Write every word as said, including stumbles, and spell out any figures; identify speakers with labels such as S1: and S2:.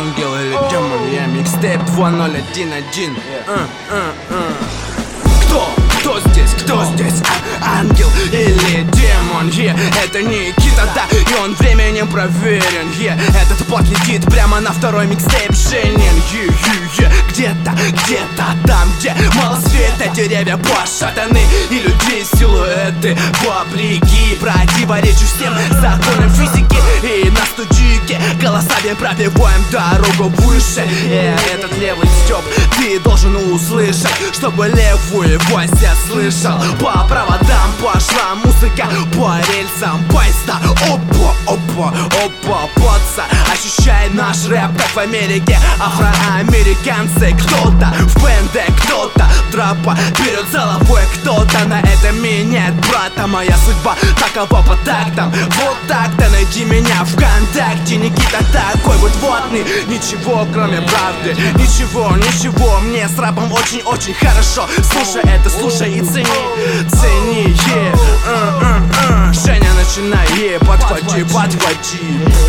S1: ангел или демон, я микстейп два ноль один один. Кто? Кто здесь? Кто здесь? А, ангел или демон? Yeah, это Никита, да, и он временем проверен. Yeah, этот порт летит прямо на второй микстейп Женин. Yeah, yeah, yeah. Где-то, где-то там, где мало света, деревья пошатаны и людей силуэты вопреки противоречу всем законам физики. И на студике голосами пробиваем дорогу выше. Yeah, этот левый стёб ты должен услышать, чтобы левую вось я слышал. По проводам пошла музыка, по рельсам поезда. Опа, опа, опа, поца. Ощущай наш рэп, как в Америке. Афроамериканцы, кто-то в бенде, кто-то дропа берет головой, кто-то на это меняет брата. Моя судьба такова по тактам. Вот так-то найди меня ВКонтакте. Никита такой вот водный. Ничего кроме правды, ничего, ничего. Мне с рэпом очень-очень хорошо. Слушай это, слушай и цени, цени, yeah. uh, uh, uh. Женя, начинай, yeah. Подхвати, подхвати.